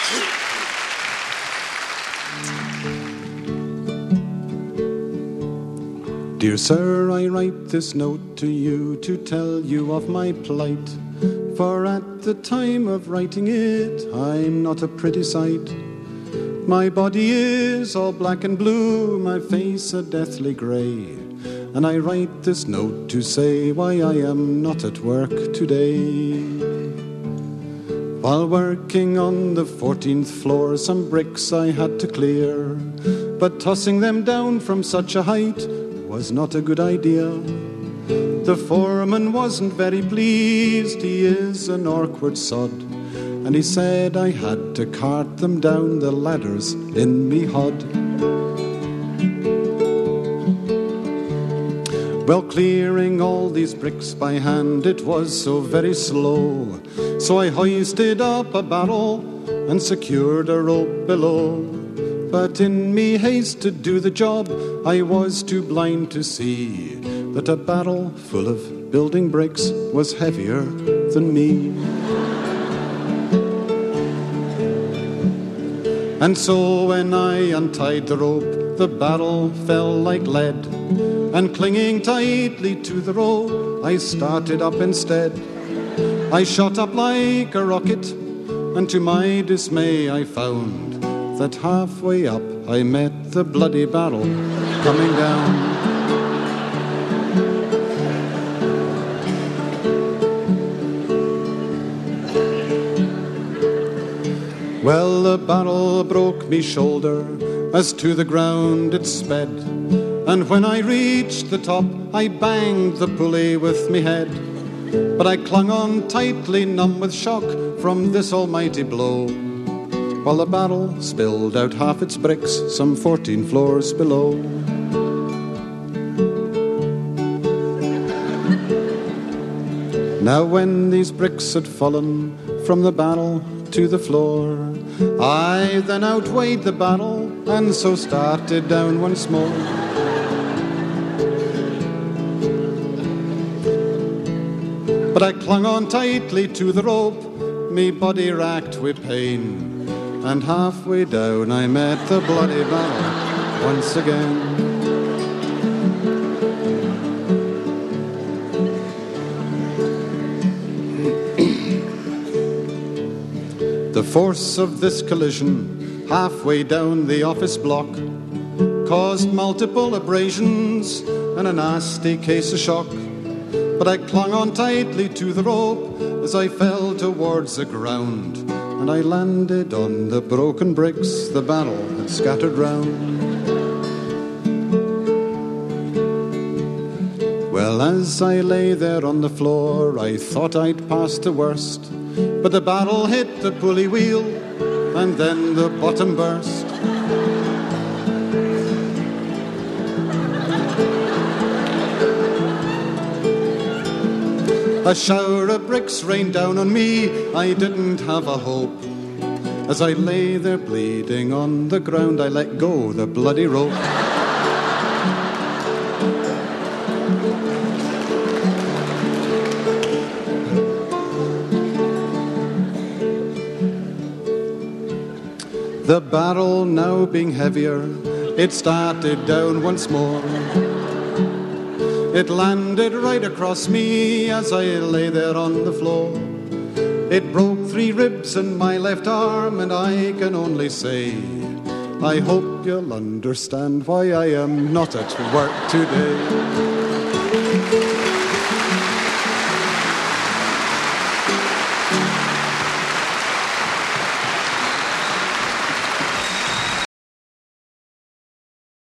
Dear sir, I write this note to you to tell you of my plight, for at the time of writing it, I'm not a pretty sight. My body is all black and blue, my face a deathly grey, and I write this note to say why I am not at work today. While working on the 14th floor, some bricks I had to clear, but tossing them down from such a height was not a good idea. The foreman wasn't very pleased, he is an awkward sod, and he said I had to cart them down the ladders in me hod. Well, clearing all these bricks by hand, it was so very slow, so I hoisted up a barrel and secured a rope below. But in me haste to do the job, I was too blind to see that a barrel full of building bricks was heavier than me. And so when I untied the rope, the barrel fell like lead, and clinging tightly to the rope, I started up instead. I shot up like a rocket, and to my dismay I found that halfway up I met the bloody barrel coming down. Well, the barrel broke me shoulder, as to the ground it sped, and when I reached the top I banged the pulley with me head. But I clung on tightly, numb with shock from this almighty blow, while the barrel spilled out half its bricks some 14 floors below. Now when these bricks had fallen from the barrel to the floor, I then outweighed the barrel and so started down once more. But I clung on tightly to the rope, me body racked with pain, and halfway down I met the bloody barrel once again. The force of this collision halfway down the office block caused multiple abrasions and a nasty case of shock. But I clung on tightly to the rope as I fell towards the ground, and I landed on the broken bricks the barrel had scattered round. Well, as I lay there on the floor, I thought I'd passed the worst, but the barrel hit the pulley wheel, and then the bottom burst. A shower of bricks rained down on me, I didn't have a hope. As I lay there bleeding on the ground, I let go the bloody rope. The barrel now being heavier, it started down once more. It landed right across me as I lay there on the floor. It broke 3 ribs in my left arm, and I can only say, I hope you'll understand why I am not at work today.